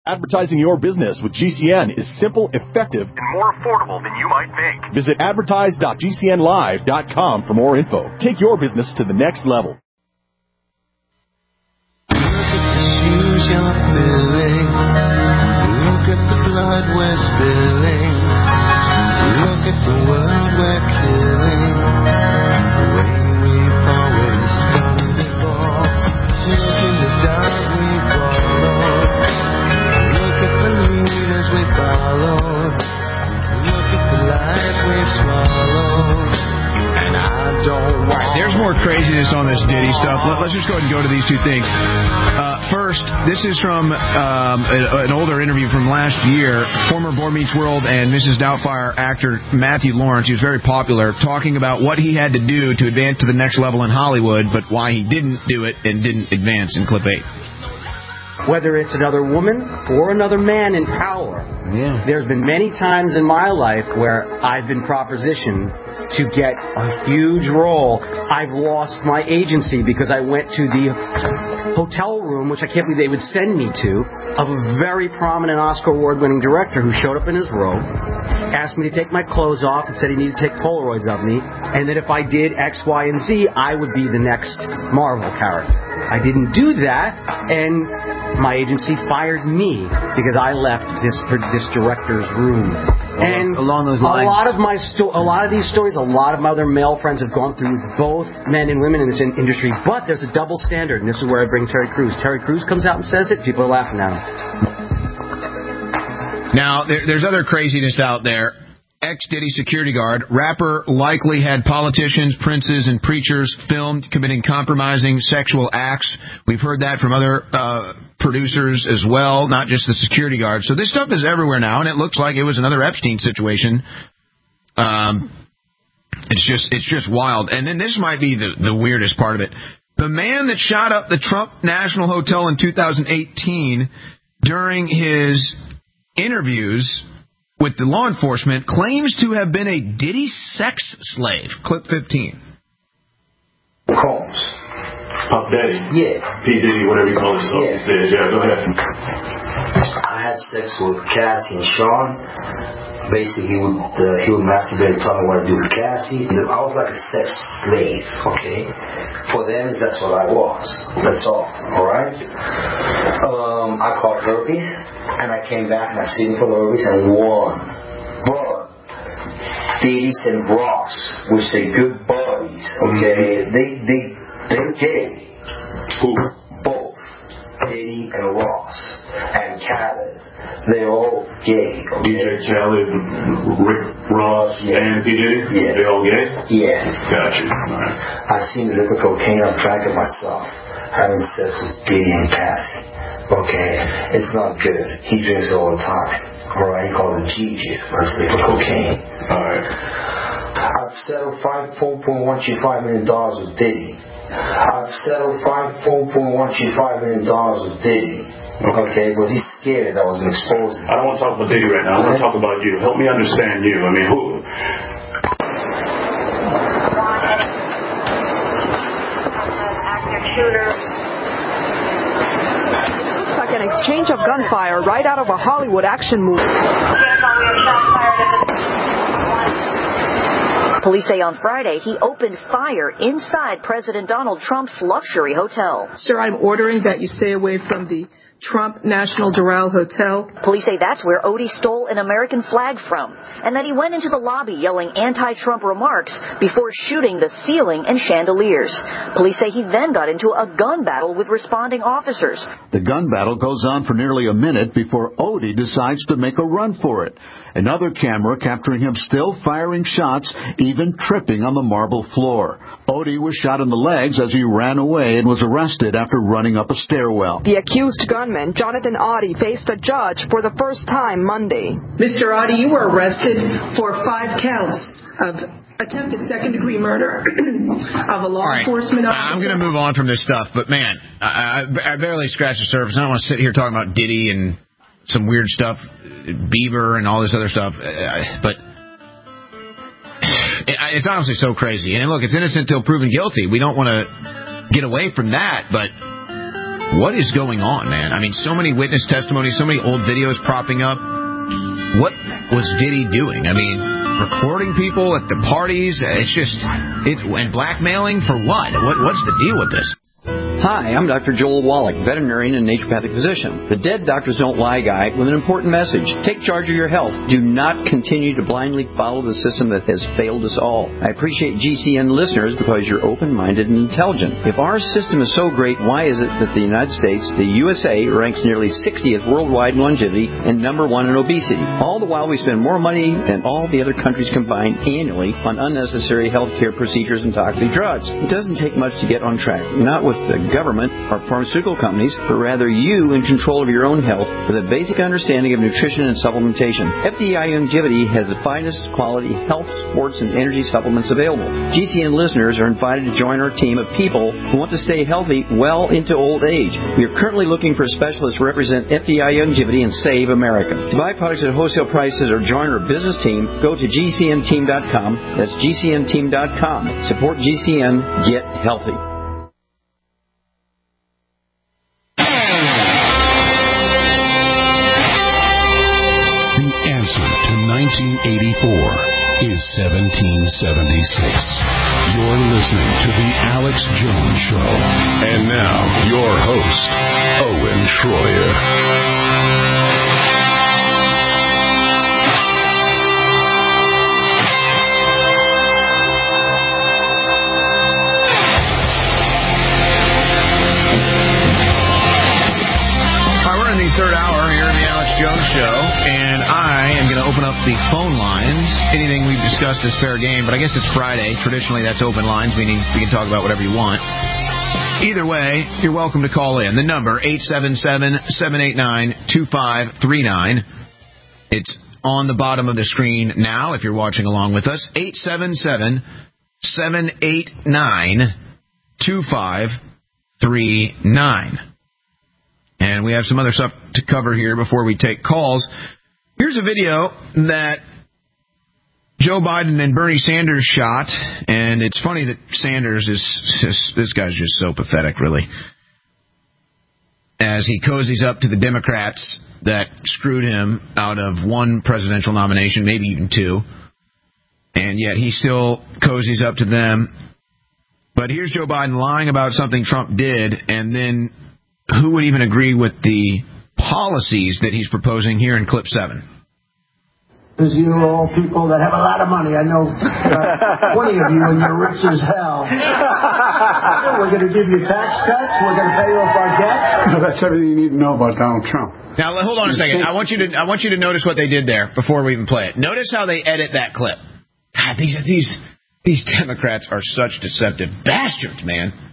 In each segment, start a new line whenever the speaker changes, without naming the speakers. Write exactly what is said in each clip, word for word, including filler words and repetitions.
Advertising your business with G C N is simple, effective, and more affordable than you might think. Visit advertise dot g c n live dot com for more info. Take your business to the next level.
Look at the shoes you're filling. Look at the blood we're spilling. Look at the world we're killing. The way we've always done before. Look in the dark we followed. Look at the leaders we followed. Look at the lies we've swallowed. And I don't want.
All right, there's more craziness on this Diddy stuff. Let, let's just go ahead and go to these two things. Uh, first, this is from um, a, an older interview from last year. Former Boy Meets World and Missus Doubtfire actor Matthew Lawrence, he was very popular, talking about what he had to do to advance to the next level in Hollywood, but why he didn't do it and didn't advance in clip eight.
Whether it's another woman or another man in power,
yeah.
There's been many times in my life where I've been propositioned to get a huge role. I've lost my agency because I went to the hotel room, which I can't believe they would send me to, of a very prominent Oscar award-winning director who showed up in his robe, asked me to take my clothes off and said he needed to take Polaroids of me, and that if I did X, Y, and Z, I would be the next Marvel character. I didn't do that, and my agency fired me because I left this this director's room.
Along,
and
along those lines,
a lot of my sto- a lot of these stories, a lot of my other male friends have gone through both men and women in this in- industry. But there's a double standard, and this is where I bring Terry Crews. Terry Crews comes out and says it, people are laughing at him.
Now, there, there's other craziness out there. Ex-Diddy security guard, rapper likely had politicians, princes, and preachers filmed committing compromising sexual acts. We've heard that from other uh, producers as well, not just the security guard. So this stuff is everywhere now, and it looks like it was another Epstein situation. Um, it's just it's just wild. And then this might be the, the weirdest part of it. The man that shot up the Trump National Hotel in two thousand eighteen during his interviews with the law enforcement claims to have been a Diddy sex slave. Clip fifteen.
Combs.
Puff Daddy?
Yeah.
P. Diddy, whatever you call yourself
yeah.
these days. Yeah, go ahead.
I had sex with Cassie and Sean. Basically, he would, uh, he would masturbate and tell me what to do with Cassie. I was like a sex slave, okay? For them, that's what I was. That's all, all right? Um, I caught herpes. And I came back and I sued him for the herpes and won. But Diddy and Ross, which they good buddies, okay, mm-hmm. they they they're gay.
Who?
Both Diddy and Ross and Khaled. They're all gay. Okay?
D J Khaled, Rick Ross, yeah. and P Diddy.
Yeah.
They all gay.
Yeah.
Gotcha. All right.
I seen the liquor cocaine. I'm tracking myself having sex with Diddy and Cassie. Okay, it's not good. He drinks it all the time. Alright, he calls it G G. That's liquid cocaine.
Alright.
I've settled five four point one two five million dollars with Diddy. I've settled five four point one two five million dollars with Diddy. Okay. okay, but he's scared that I was going to expose him.
I don't want to talk about Diddy right now. I want to talk about you. Help me understand you. I mean, who?
Active shooter. An exchange of gunfire right out of a Hollywood action movie.
Police say on Friday he opened fire inside President Donald Trump's luxury hotel.
Sir, I'm ordering that you stay away from the Trump National Doral Hotel.
Police say that's where Odie stole an American flag from, and that he went into the lobby yelling anti-Trump remarks before shooting the ceiling and chandeliers. Police say he then got into a gun battle with responding officers.
The gun battle goes on for nearly a minute before Odie decides to make a run for it. Another camera capturing him still firing shots, even tripping on the marble floor. Odie was shot in the legs as he ran away and was arrested after running up a stairwell.
The accused gunman, Jonathan Oddie, faced a judge for the first time Monday. Mister Oddie, you were arrested for five counts of attempted second-degree murder of a law
right.
enforcement officer.
I'm going to move on from this stuff, but man, I, I, I barely scratched the surface. I don't want to sit here talking about Diddy and some weird stuff, Bieber and all this other stuff, but it's honestly so crazy. And look, it's innocent till proven guilty. We don't want to get away from that, but what is going on, man? I mean, so many witness testimonies, so many old videos propping up. What was Diddy doing? I mean, recording people at the parties. It's just, it, and blackmailing for what? What? What's the deal with this?
Hi, I'm Doctor Joel Wallach, veterinarian and naturopathic physician. The Dead Doctors Don't Lie guy with an important message. Take charge of your health. Do not continue to blindly follow the system that has failed us all. I appreciate G C N listeners because you're open-minded and intelligent. If our system is so great, why is it that the United States, the U S A, ranks nearly sixtieth worldwide in longevity and number one in obesity? All the while we spend more money than all the other countries combined annually on unnecessary health care procedures and toxic drugs. It doesn't take much to get on track. Not with the government or pharmaceutical companies, but rather you in control of your own health with a basic understanding of nutrition and supplementation. F D I Longevity has the finest quality health, sports, and energy supplements available. G C N listeners are invited to join our team of people who want to stay healthy well into old age. We are currently looking for specialists to represent F D I Longevity and Save America. To buy products at wholesale prices or join our business team, go to G C N team dot com. That's G C N team dot com. Support G C N. Get healthy.
nineteen eighty-four is seventeen seventy-six. You're listening to The Alex Jones Show. And now, your host, Owen Schroyer.
Third hour here in the Alex Jones Show, and I am going to open up the phone lines. Anything we've discussed is fair game, but I guess it's Friday. Traditionally, that's open lines, meaning we can talk about whatever you want. Either way, you're welcome to call in. The number, eight seven seven, seven eight nine, two five three nine. It's on the bottom of the screen now if you're watching along with us. eight seven seven, seven eight nine, two five three nine. And we have some other stuff to cover here before we take calls. Here's a video that Joe Biden and Bernie Sanders shot. And it's funny that Sanders is just, this guy's just so pathetic, really. As he cozies up to the Democrats that screwed him out of one presidential nomination, maybe even two. And yet he still cozies up to them. But here's Joe Biden lying about something Trump did, and then who would even agree with the policies that he's proposing here in clip seven?
Because you're all people that have a lot of money. I know uh, twenty of you, and you're rich as hell. We're going to give you tax cuts. We're going to pay off our debt.
No, that's everything you need to know about Donald Trump.
Now, hold on a second. I want you to I want you to notice what they did there before we even play it. Notice how they edit that clip. God, these these these Democrats are such deceptive bastards, man.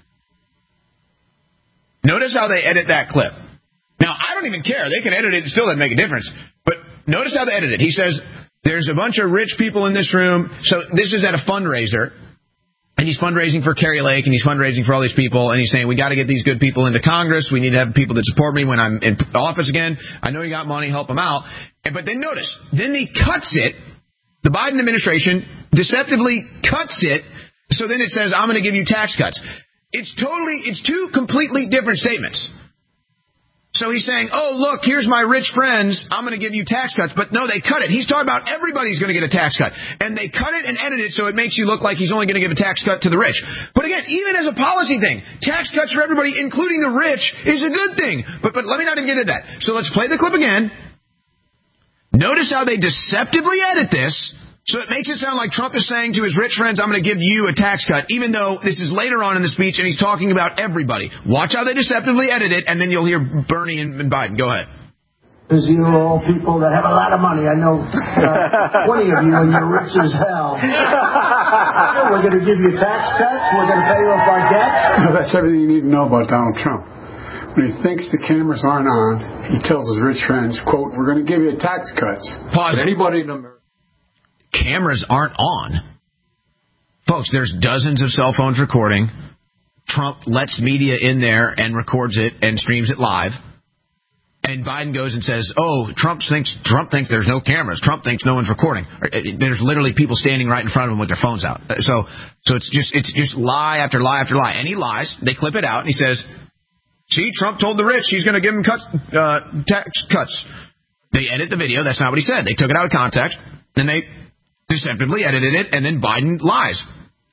Notice how they edit that clip. Now, I don't even care. They can edit it. It still doesn't make a difference. But notice how they edit it. He says, there's a bunch of rich people in this room. So this is at a fundraiser. And he's fundraising for Kerry Lake, and he's fundraising for all these people. And he's saying, we got to get these good people into Congress. We need to have people that support me when I'm in office again. I know you got money. Help them out. And, but then notice, then he cuts it. The Biden administration deceptively cuts it. So then it says, I'm going to give you tax cuts. It's totally, it's two completely different statements. So he's saying, oh, look, here's my rich friends. I'm going to give you tax cuts. But no, they cut it. He's talking about everybody's going to get a tax cut. And they cut it and edit it so it makes you look like he's only going to give a tax cut to the rich. But again, even as a policy thing, tax cuts for everybody, including the rich, is a good thing. But, but let me not even get into that. So let's play the clip again. Notice how they deceptively edit this. So it makes it sound like Trump is saying to his rich friends, I'm going to give you a tax cut, even though this is later on in the speech and he's talking about everybody. Watch how they deceptively edit it, and then you'll hear Bernie and Biden. Go ahead.
Because you're all people that have a lot of money. I know uh, twenty of you, and you're rich as hell. We're going to give you tax cuts. We're going to pay off our debt.
No, that's everything you need to know about Donald Trump. When he thinks the cameras aren't on, he tells his rich friends, quote, we're going to give you tax cuts.
Pause.
Anybody in America.
Cameras aren't on. Folks, there's dozens of cell phones recording. Trump lets media in there and records it and streams it live. And Biden goes and says, oh, Trump thinks Trump thinks there's no cameras. Trump thinks no one's recording. There's literally people standing right in front of him with their phones out. So so it's just it's just lie after lie after lie. And he lies. They clip it out. And he says, See, Trump told the rich he's going to give them cuts, uh, tax cuts. They edit the video. That's not what he said. They took it out of context. Then they deceptively edited it, and then Biden lies.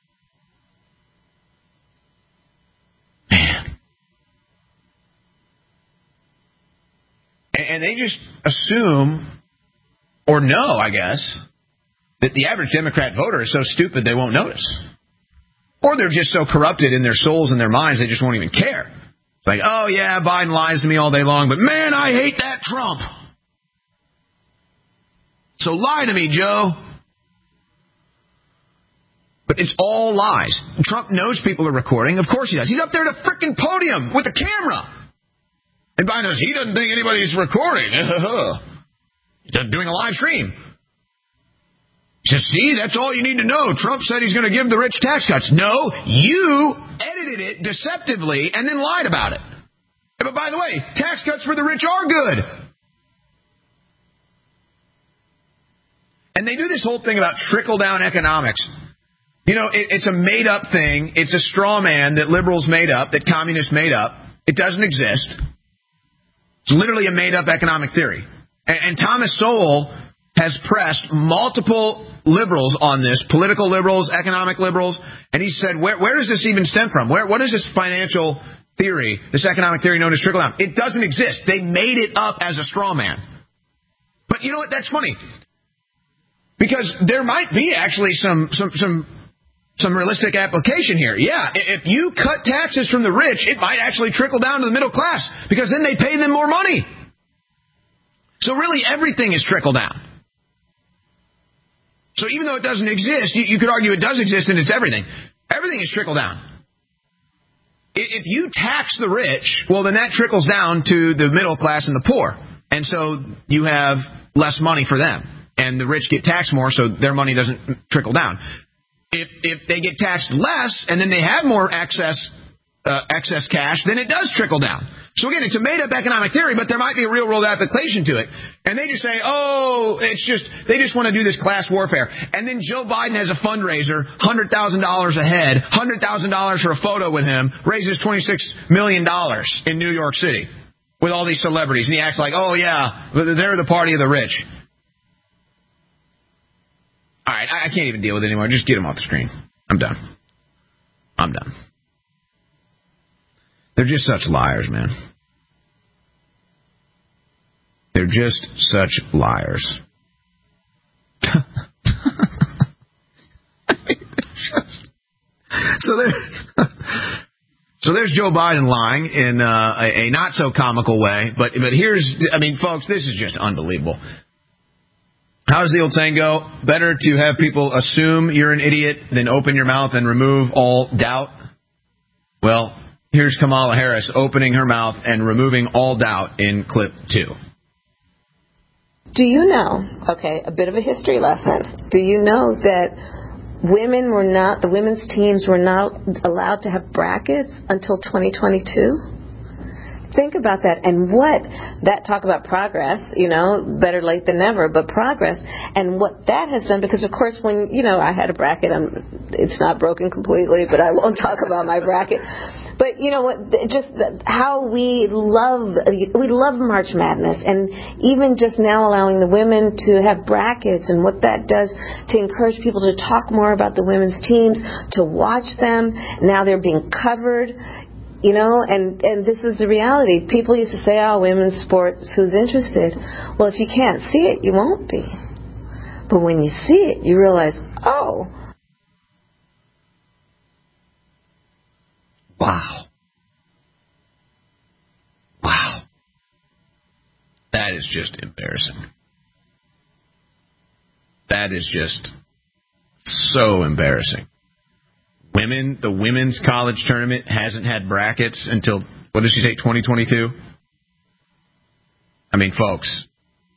Man. And they just assume, or know, I guess, that the average Democrat voter is so stupid they won't notice. Or they're just so corrupted in their souls and their minds they just won't even care. It's like, oh, yeah, Biden lies to me all day long, but man, I hate that Trump. So lie to me, Joe. But it's all lies. Trump knows people are recording. Of course he does. He's up there at a freaking podium with a camera. And Biden knows he doesn't think anybody's recording. He's doing a live stream. He says, see, that's all you need to know. Trump said he's going to give the rich tax cuts. No, you edited it deceptively and then lied about it. But by the way, tax cuts for the rich are good. And they do this whole thing about trickle-down economics. You know, it, it's a made-up thing. It's a straw man that liberals made up, that communists made up. It doesn't exist. It's literally a made-up economic theory. And, and Thomas Sowell has pressed multiple liberals on this, political liberals, economic liberals, and he said, where, where does this even stem from? Where, what is this financial theory, this economic theory known as trickle-down? It doesn't exist. They made it up as a straw man. But you know what? That's funny. Because there might be actually some some some some realistic application here. Yeah, if you cut taxes from the rich, it might actually trickle down to the middle class, because then they pay them more money. So really everything is trickle down. So even though it doesn't exist, you, you could argue it does exist and it's everything. Everything is trickle down. If you tax the rich, well, then that trickles down to the middle class and the poor. And so you have less money for them. And the rich get taxed more, so their money doesn't trickle down. If if they get taxed less, and then they have more excess uh, excess cash, then it does trickle down. So again, it's a made-up economic theory, but there might be a real-world application to it. And they just say, oh, it's just, they just want to do this class warfare. And then Joe Biden has a fundraiser, one hundred thousand dollars a head, one hundred thousand dollars for a photo with him, raises twenty-six million dollars in New York City with all these celebrities. And he acts like, oh, yeah, they're the party of the rich. All right, I can't even deal with it anymore. Just get him off the screen. I'm done. I'm done. They're just such liars, man. They're just such liars. I mean, just, so there, so there's Joe Biden lying in uh, a, a not so comical way, but but here's, I mean, folks, this is just unbelievable. How does the old saying go? Better to have people assume you're an idiot than open your mouth and remove all doubt. Well, here's Kamala Harris opening her mouth and removing all doubt in clip two.
Do you know, okay, a bit of a history lesson. Do you know that women were not, the women's teams were not allowed to have brackets until twenty twenty-two? Think about that, and what that, talk about progress, you know, better late than never, but progress, and what that has done, because of course when, you know, I had a bracket, I'm, it's not broken completely, but I won't talk about my bracket, but you know what, just how we love, we love March Madness, and even just now allowing the women to have brackets, and what that does to encourage people to talk more about the women's teams, to watch them, now they're being covered. You know, and, and this is the reality. People used to say, oh, women's sports, who's interested? Well, if you can't see it, you won't be. But when you see it, you realize, oh.
Wow. Wow. That is just embarrassing. That is just so embarrassing. Women, the women's college tournament hasn't had brackets until, what did she say, twenty twenty-two? I mean, folks,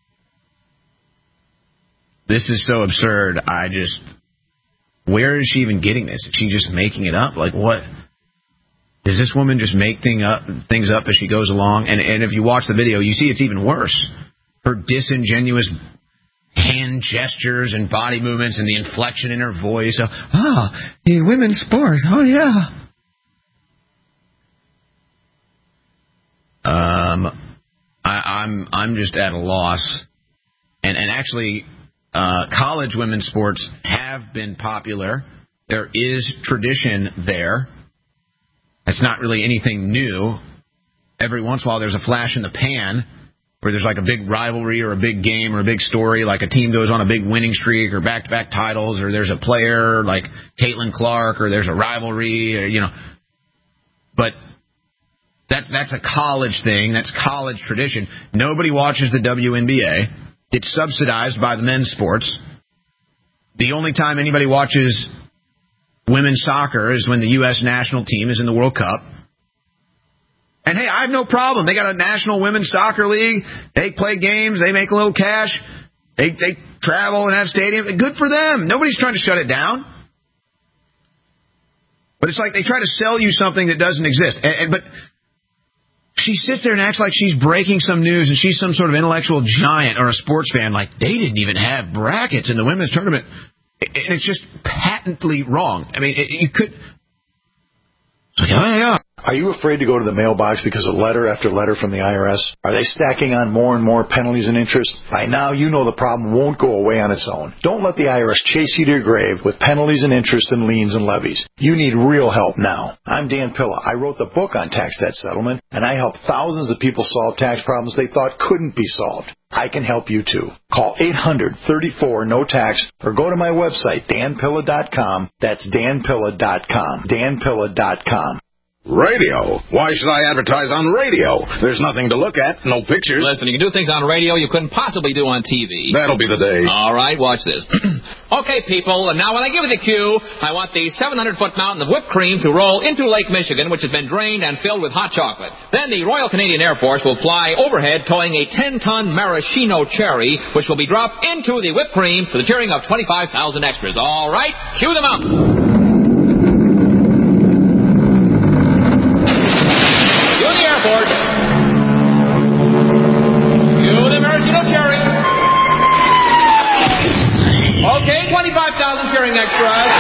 this is so absurd. I just, where is she even getting this? Is she just making it up? Like, what? Does this woman just make thing up, things up as she goes along? And, and if you watch the video, you see it's even worse. Her disingenuous hand gestures and body movements and the inflection in her voice. Ah, oh, women's sports. Oh, yeah. Um, I, I'm I'm just at a loss. And, and actually, uh, college women's sports have been popular. There is tradition there. It's not really anything new. Every once in a while there's a flash in the pan where there's like a big rivalry or a big game or a big story, like a team goes on a big winning streak or back-to-back titles, or there's a player like Caitlin Clark, or there's a rivalry, or, you know. But that's that's a college thing. That's college tradition. Nobody watches the W N B A. It's subsidized by the men's sports. The only time anybody watches women's soccer is when the U S national team is in the World Cup. And, hey, I have no problem. They got a national women's soccer league. They play games. They make a little cash. They they travel and have stadiums. Good for them. Nobody's trying to shut it down. But it's like they try to sell you something that doesn't exist. And, and But she sits there and acts like she's breaking some news and she's some sort of intellectual giant or a sports fan. Like, they didn't even have brackets in the women's tournament. And it's just patently wrong. I mean, it, you could... It's like, oh, yeah.
Are you afraid to go to the mailbox because of letter after letter from the I R S? Are they stacking on more and more penalties and interest? By now, you know the problem won't go away on its own. Don't let the I R S chase you to your grave with penalties and interest and liens and levies. You need real help now. I'm Dan Pilla. I wrote the book on tax debt settlement, and I helped thousands of people solve tax problems they thought couldn't be solved. I can help you, too. Call eight hundred, thirty-four, no tax or go to my website, dan pilla dot com. That's dan pilla dot com. dan pilla dot com.
Radio? Why should I advertise on radio? There's nothing to look at, no pictures.
Listen, you can do things on radio you couldn't possibly do on T V.
That'll be the day.
All right, watch this. Okay, people, and now when I give you the cue, I want the seven hundred foot mountain of whipped cream to roll into Lake Michigan, which has been drained and filled with hot chocolate. Then the Royal Canadian Air Force will fly overhead towing a ten ton maraschino cherry, which will be dropped into the whipped cream to the cheering of twenty-five thousand extras. All right, cue them out. twenty-five thousand cheering extras.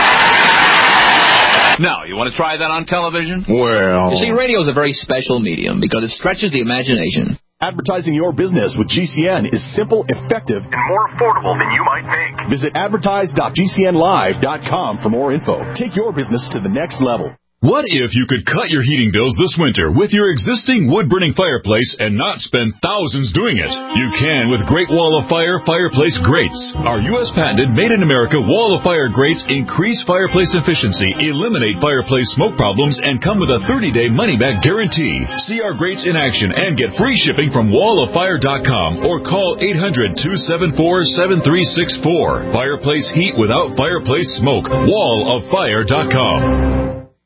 Now, you want to try that on television?
Well...
You see, radio is a very special medium because it stretches the imagination.
Advertising your business with G C N is simple, effective, and more affordable than you might think. Visit advertise dot g c n live dot com for more info. Take your business to the next level.
What if you could cut your heating bills this winter with your existing wood-burning fireplace and not spend thousands doing it? You can with Great Wall of Fire Fireplace Grates. Our U S patented made-in-America Wall of Fire grates increase fireplace efficiency, eliminate fireplace smoke problems, and come with a thirty day money-back guarantee. See our grates in action and get free shipping from wall of fire dot com or call eight hundred, two seven four, seven three six four. Fireplace heat without fireplace smoke. wall of fire dot com.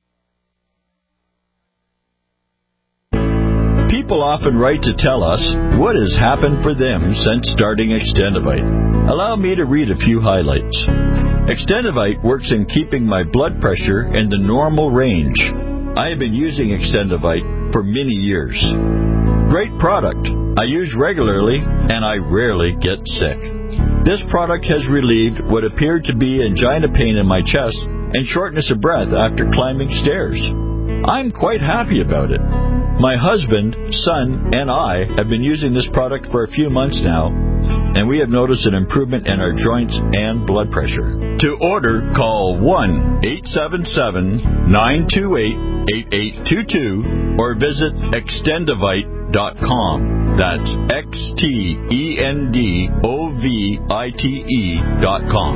People often write to tell us what has happened for them since starting Extendivite. Allow me to read a few highlights. Extendivite works in keeping my blood pressure in the normal range. I have been using Extendivite for many years. Great product. I use regularly and I rarely get sick. This product has relieved what appeared to be angina pain in my chest and shortness of breath after climbing stairs. I'm quite happy about it. My husband, son, and I have been using this product for a few months now, and we have noticed an improvement in our joints and blood pressure. To order, call one eight seven seven, nine two eight, eight eight two two or visit extendivite dot com. That's X T E N D O V I T E dot com.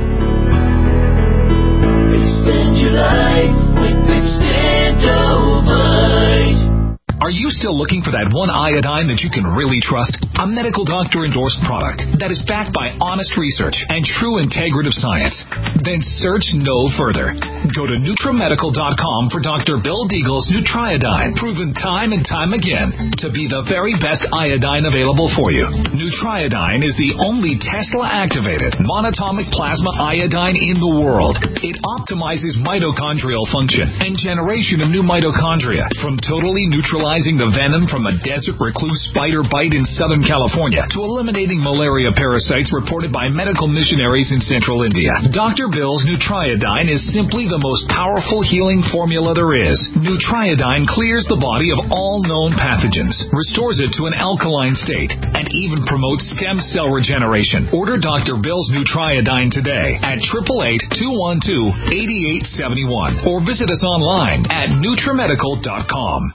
Extend your life with Extendivite.
Are you still looking for that one iodine that you can really trust? A medical doctor-endorsed product that is backed by honest research and true integrative science? Then search no further. Go to Nutramedical dot com for Doctor Bill Deagle's Nutriodine, proven time and time again to be the very best iodine available for you. Nutriodine is the only Tesla-activated monatomic plasma iodine in the world. It optimizes mitochondrial function and generation of new mitochondria from totally neutralized neutralizing the venom from a desert recluse spider bite in Southern California to eliminating malaria parasites reported by medical missionaries in central India. Doctor Bill's Nutriodine is simply the most powerful healing formula there is. Nutriodine clears the body of all known pathogens, restores it to an alkaline state, and even promotes stem cell regeneration. Order Doctor Bill's Nutriodine today at eight eight eight, two one two, eight eight seven one or visit us online at Nutrimedical dot com.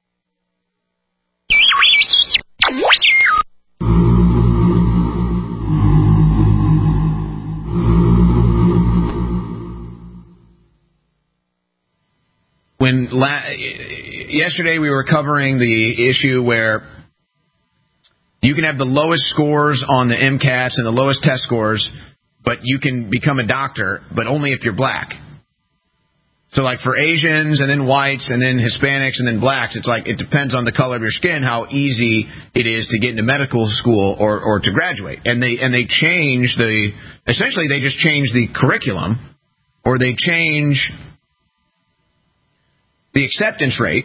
When la- yesterday we were covering the issue where you can have the lowest scores on the MCATs and the lowest test scores, but you can become a doctor, but only if you're black. So like for Asians and then whites and then Hispanics and then blacks, it's like it depends on the color of your skin how easy it is to get into medical school or, or to graduate. And they and they change the essentially they just change the curriculum, or they change the acceptance rate.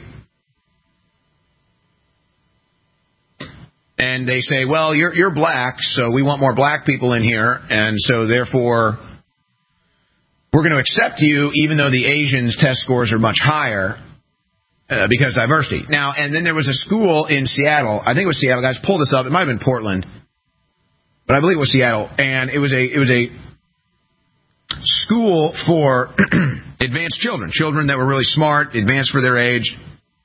And they say, well, you're you're black, so we want more black people in here, and so therefore we're going to accept you even though the Asians' test scores are much higher uh, because diversity. Now, and then there was a school in Seattle. I think it was Seattle. Guys, pull this up. It might have been Portland, but I believe it was Seattle. And it was a it was a school for advanced children, children that were really smart, advanced for their age.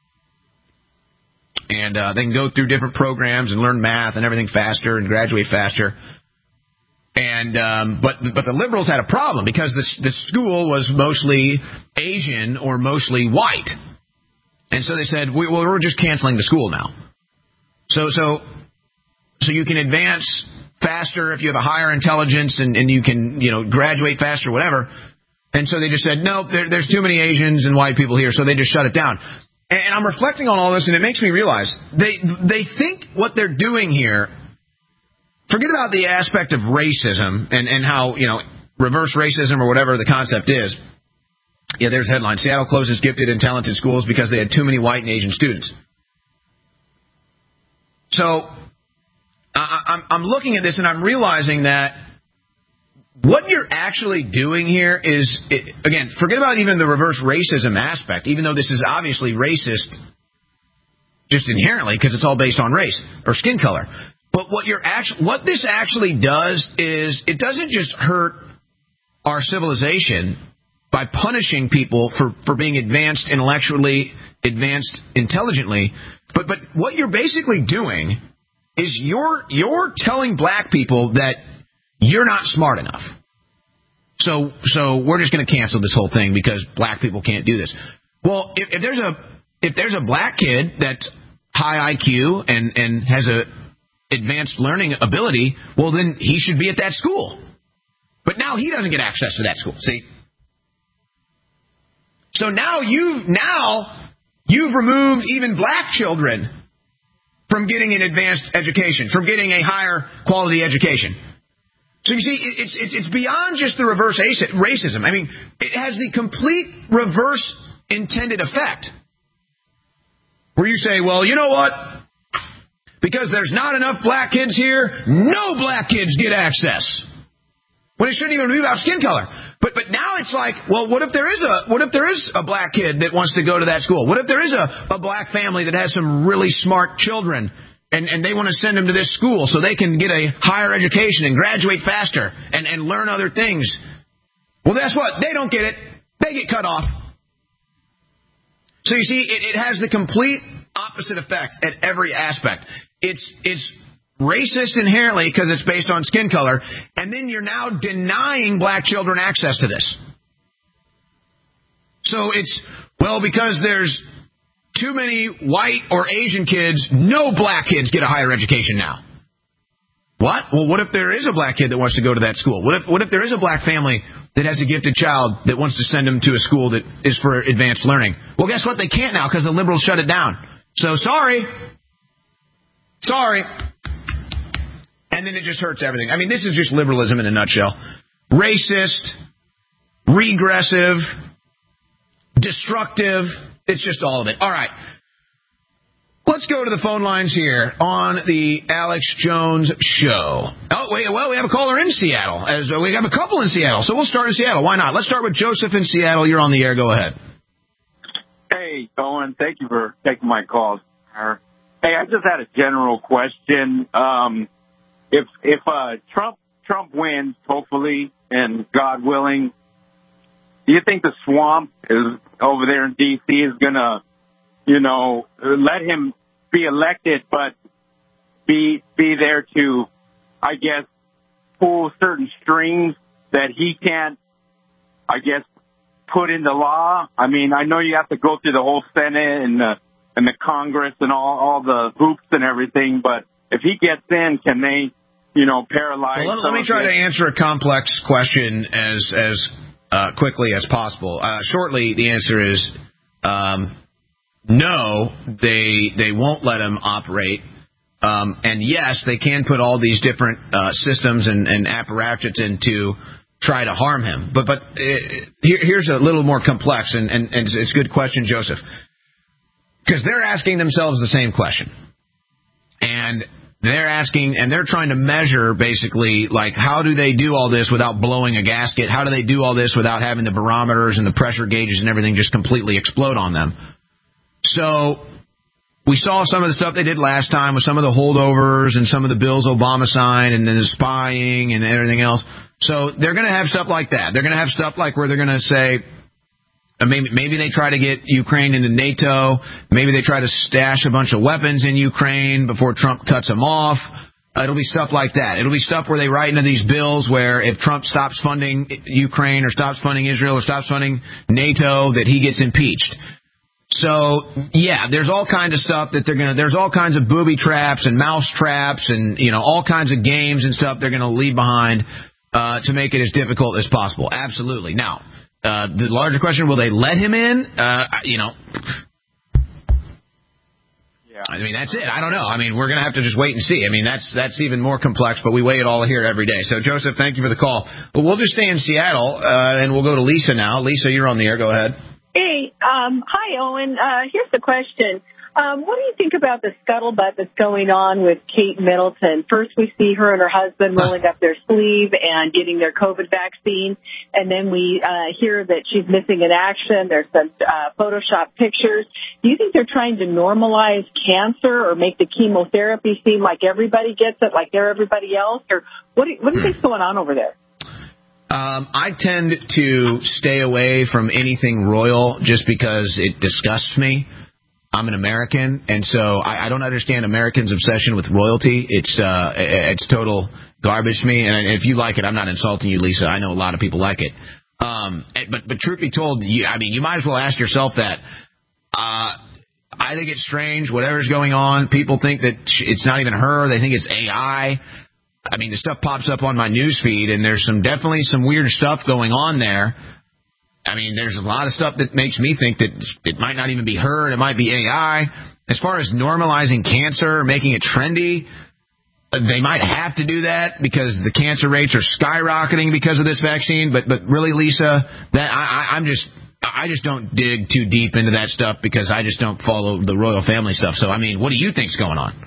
And uh, they can go through different programs and learn math and everything faster and graduate faster. And um, but but the liberals had a problem because the the school was mostly Asian or mostly white, and so they said, we, well, we're just canceling the school now. So so so you can advance faster if you have a higher intelligence and, and you can you know graduate faster, whatever. And so they just said, no, there, there's too many Asians and white people here, so they just shut it down. And, and I'm reflecting on all this, and it makes me realize they they think what they're doing here. Forget about the aspect of racism and, and how, you know, reverse racism or whatever the concept is. Yeah, there's a headline. Seattle closes gifted and talented schools because they had too many white and Asian students. So I, I'm, I'm looking at this and I'm realizing that what you're actually doing here is, it, again, forget about even the reverse racism aspect, even though this is obviously racist just inherently because it's all based on race or skin color. But what you're actually, what this actually does is it doesn't just hurt our civilization by punishing people for, for being advanced intellectually, advanced intelligently, but but what you're basically doing is you're you're telling black people that you're not smart enough. So so we're just going to cancel this whole thing because black people can't do this. Well, if, if there's a if there's a black kid that's high I Q and and has a advanced learning ability, well, then he should be at that school. But now he doesn't get access to that school, see? So now you've, now you've removed even black children from getting an advanced education, from getting a higher quality education. So you see, it's, it's, it's beyond just the reverse racism. I mean, it has the complete reverse intended effect. Where you say, well, you know what? Because there's not enough black kids here, no black kids get access. When it shouldn't even be about skin color. But but now it's like, well, what if there is a what if there is a black kid that wants to go to that school? What if there is a, a black family that has some really smart children and, and they want to send them to this school so they can get a higher education and graduate faster and, and learn other things? Well, guess what? They don't get it. They get cut off. So you see, it, it has the complete opposite effect at every aspect. It's it's racist inherently because it's based on skin color, and then you're now denying black children access to this. So it's, well, because there's too many white or Asian kids, no black kids get a higher education now. What? Well, what if there is a black kid that wants to go to that school? What if what if there is a black family that has a gifted child that wants to send them to a school that is for advanced learning? Well, guess what? They can't now because the liberals shut it down. So sorry. Sorry. And then it just hurts everything. I mean, this is just liberalism in a nutshell. Racist, regressive, destructive. It's just all of it. All right. Let's go to the phone lines here on the Alex Jones Show. Oh, wait, well, we have a caller in Seattle. As uh, we have a couple in Seattle, so we'll start in Seattle. Why not? Let's start with Joseph in Seattle. You're on the air. Go ahead.
Hey, Owen. Thank you for taking my call. Hey, I just had a general question. Um, if if uh, Trump Trump wins, hopefully, and God willing, do you think the swamp is over there in D C is gonna, you know, let him be elected, but be be there to, I guess, pull certain strings that he can't, I guess, put into law? I mean, I know you have to go through the whole Senate and the and the Congress and all all the hoops and everything, but if he gets in, can they, you know, paralyze?
Well, let, let me try to answer a complex question as as uh, quickly as possible. Uh, shortly, the answer is um, no. They they won't let him operate. Um, and yes, they can put all these different uh, systems and, and apparatus in to try to harm him. But but uh, here, here's a little more complex, and, and, and it's a good question, Joseph, because they're asking themselves the same question. And they're asking, and they're trying to measure, basically, like, how do they do all this without blowing a gasket? How do they do all this without having the barometers and the pressure gauges and everything just completely explode on them? So we saw some of the stuff they did last time with some of the holdovers and some of the bills Obama signed and then the spying and everything else. So they're going to have stuff like that. They're going to have stuff like where they're going to say, uh, maybe, maybe they try to get Ukraine into NATO. Maybe they try to stash a bunch of weapons in Ukraine before Trump cuts them off. Uh, it'll be stuff like that. It'll be stuff where they write into these bills where if Trump stops funding Ukraine or stops funding Israel or stops funding NATO, that he gets impeached. So, yeah, there's all kinds of stuff that they're going to, there's all kinds of booby traps and mouse traps and, you know, all kinds of games and stuff they're going to leave behind uh, to make it as difficult as possible. Absolutely. Now, uh, the larger question, will they let him in? Uh, you know, yeah. I mean, that's it. I don't know. I mean, we're going to have to just wait and see. I mean, that's that's even more complex, but we weigh it all here every day. So, Joseph, thank you for the call. But we'll just stay in Seattle, uh, and we'll go to Lisa now. Lisa, you're on the air. Go ahead.
Hey, um, hi, Owen. Uh, here's the question. Um, what do you think about the scuttlebutt that's going on with Kate Middleton? First, we see her and her husband rolling up their sleeve and getting their COVID vaccine, and then we uh, hear that she's missing in action. There's some uh, Photoshop pictures. Do you think they're trying to normalize cancer or make the chemotherapy seem like everybody gets it, like they're everybody else? Or what do, what do you think's going on over there?
Um, I tend to stay away from anything royal just because it disgusts me. I'm an American, and so I, I don't understand Americans' obsession with royalty. It's uh, it's total garbage to me. And if you like it, I'm not insulting you, Lisa. I know a lot of people like it. Um, but but truth be told, you, I mean, you might as well ask yourself that. Uh, I think it's strange. Whatever's going on, people think that it's not even her. They think it's A I. I mean, the stuff pops up on my news feed, and there's some definitely some weird stuff going on there. I mean, there's a lot of stuff that makes me think that it might not even be her, and it might be A I. As far as normalizing cancer, making it trendy, they might have to do that because the cancer rates are skyrocketing because of this vaccine. But but really, Lisa, that I, I, I'm just I just don't dig too deep into that stuff because I just don't follow the royal family stuff. So, I mean, what do you think's going on?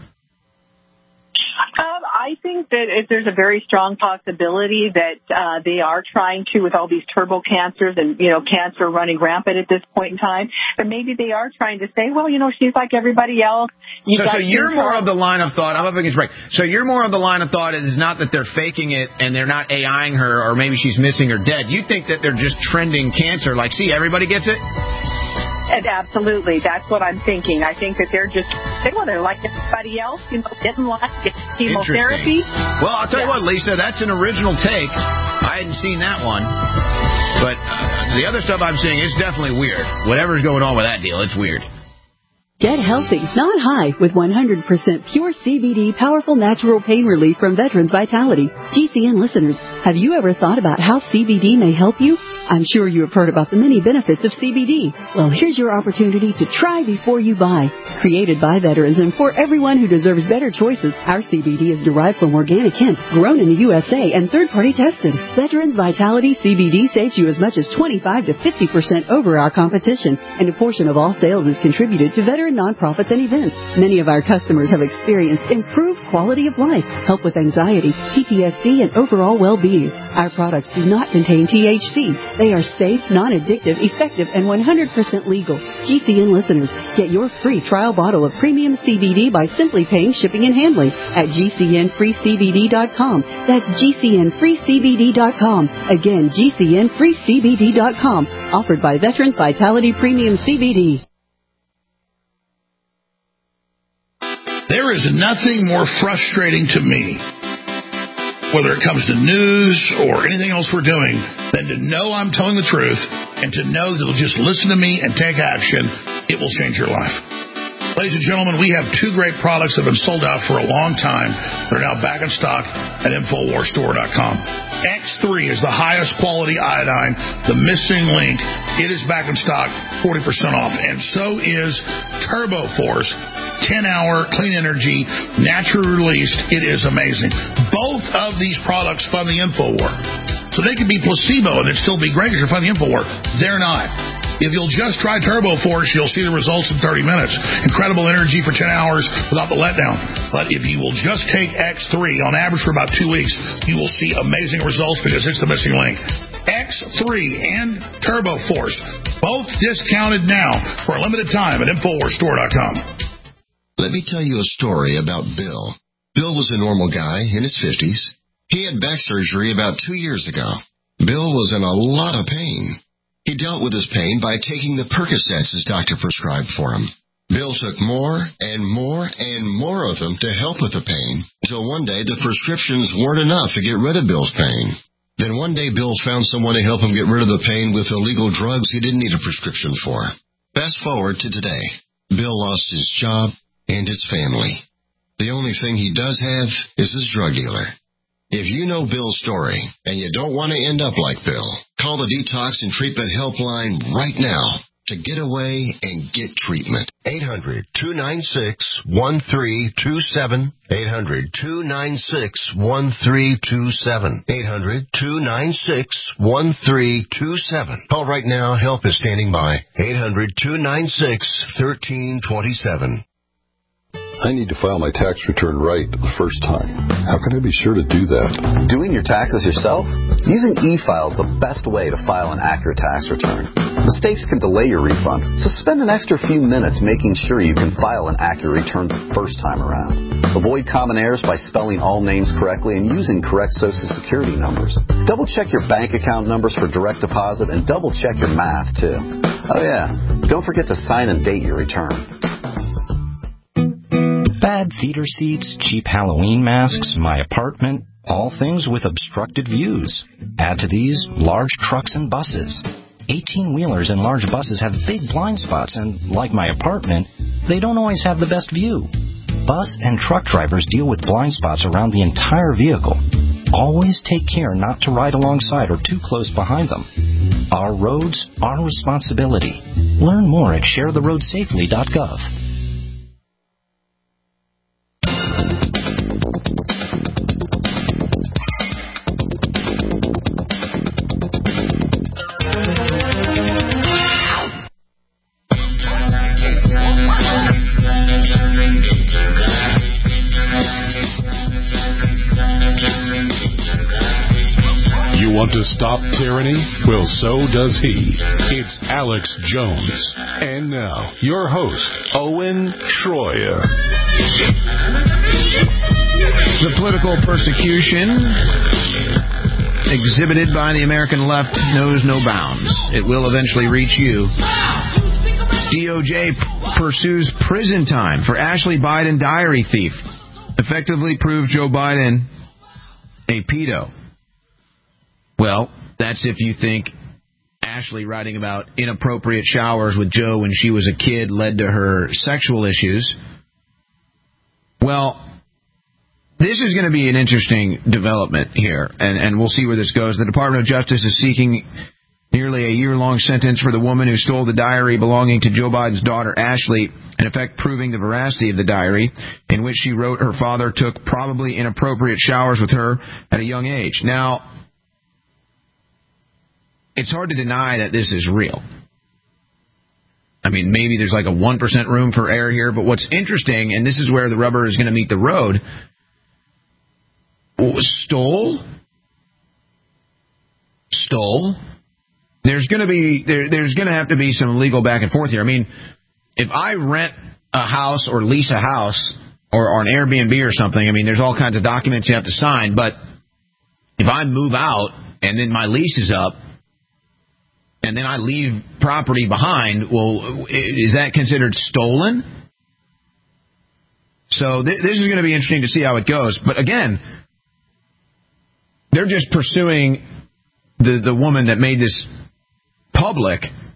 I think that if there's a very strong possibility that uh, they are trying to, with all these turbo cancers and, you know, cancer running rampant at this point in time, but maybe they are trying to say, well, you know, she's like everybody else. You
so so you're more of the line of thought, I'm up against break. So you're more of the line of thought it is not that they're faking it and they're not AIing her or maybe she's missing or dead. You think that they're just trending cancer, like, see, everybody gets it?
And absolutely, that's what I'm thinking. I think that they're just, they want to, like everybody else, you know, getting lots, get chemotherapy.
Well, I'll tell yeah. you what, Lisa, that's an original take. I hadn't seen that one. But uh, the other stuff I'm seeing is definitely weird. Whatever's going on with that deal, it's weird.
Get healthy, not high, with one hundred percent pure C B D powerful natural pain relief from Veterans Vitality. G C N listeners, have you ever thought about how C B D may help you? I'm sure you have heard about the many benefits of C B D. Well, here's your opportunity to try before you buy. Created by veterans and for everyone who deserves better choices, our C B D is derived from organic hemp, grown in the U S A and third-party tested. Veterans Vitality C B D saves you as much as twenty-five to fifty percent over our competition, and a portion of all sales is contributed to veteran nonprofits and events. Many of our customers have experienced improved quality of life, help with anxiety, P T S D, and overall well-being. Our products do not contain T H C. They are safe, non-addictive, effective, and one hundred percent legal. G C N listeners, get your free trial bottle of premium C B D by simply paying shipping and handling at G C N free C B D dot com. That's G C N free C B D dot com. Again, G C N free C B D dot com. Offered by Veterans Vitality Premium C B D.
There is nothing more frustrating to me, whether it comes to news or anything else we're doing, than to know I'm telling the truth and to know that you'll just listen to me and take action. It will change your life. Ladies and gentlemen, we have two great products that have been sold out for a long time. They're now back in stock at Infowars Store dot com. X three is the highest quality iodine, the missing link. It is back in stock, forty percent off. And so is Turbo Force, ten hour clean energy, naturally released. It is amazing. Both of these products fund the InfoWar. So they could be placebo and it'd still be great because you're funding the InfoWar. They're not. If you'll just try Turbo Force, you'll see the results in thirty minutes. Incredible energy for ten hours without the letdown. But if you will just take X three on average for about two weeks, you will see amazing results because it's the missing link. X three and Turbo Force, both discounted now for a limited time at Infowars Store dot com.
Let me tell you a story about Bill. Bill was a normal guy in his fifties. He had back surgery about two years ago. Bill was in a lot of pain. He dealt with his pain by taking the Percocets his doctor prescribed for him. Bill took more and more and more of them to help with the pain, until one day the prescriptions weren't enough to get rid of Bill's pain. Then one day Bill found someone to help him get rid of the pain with illegal drugs he didn't need a prescription for. Fast forward to today. Bill lost his job and his family. The only thing he does have is his drug dealer. If you know Bill's story and you don't want to end up like Bill, call the Detox and Treatment Helpline right now to get away and get treatment.
eight hundred, two nine six, one three two seven. eight hundred, two nine six, one three two seven. eight hundred, two nine six, one three two seven. Call right now. Help is standing by. eight hundred, two nine six, one three two seven.
I need to file my tax return right the first time. How can I be sure to do that?
Doing your taxes yourself? Using e-file is the best way to file an accurate tax return. Mistakes can delay your refund, so spend an extra few minutes making sure you can file an accurate return the first time around. Avoid common errors by spelling all names correctly and using correct Social Security numbers. Double-check your bank account numbers for direct deposit and double-check your math, too. Oh, yeah. Don't forget to sign and date your return.
Bad theater seats, cheap Halloween masks, my apartment, all things with obstructed views. Add to these, large trucks and buses. eighteen-wheelers and large buses have big blind spots, and like my apartment, they don't always have the best view. Bus and truck drivers deal with blind spots around the entire vehicle. Always take care not to ride alongside or too close behind them. Our roads, our responsibility. Learn more at share the road safely dot gov.
Want to stop tyranny? Well, so does he. It's Alex Jones. And now, your host, Owen Schroyer.
The political persecution exhibited by the American left knows no bounds. It will eventually reach you. D O J pursues prison time for Ashley Biden diary thief. Effectively proved Joe Biden a pedo. Well, that's if you think Ashley writing about inappropriate showers with Joe when she was a kid led to her sexual issues. Well, this is going to be an interesting development here, and, and we'll see where this goes. The Department of Justice is seeking Nearly a year-long sentence for the woman who stole the diary belonging to Joe Biden's daughter, Ashley, in effect proving the veracity of the diary, in which she wrote her father took probably inappropriate showers with her at a young age. Now, it's hard to deny that this is real. I mean, maybe there's like a one percent room for error here, but what's interesting, and this is where the rubber is going to meet the road, stole? Stole? There's going to be there, there's going to have to be some legal back and forth here. I mean, if I rent a house or lease a house or, or an Airbnb or something, I mean, there's all kinds of documents you have to sign. But if I move out and then my lease is up and then I leave property behind, well, is that considered stolen? So th- this is going to be interesting to see how it goes. But again, they're just pursuing the the woman that made this public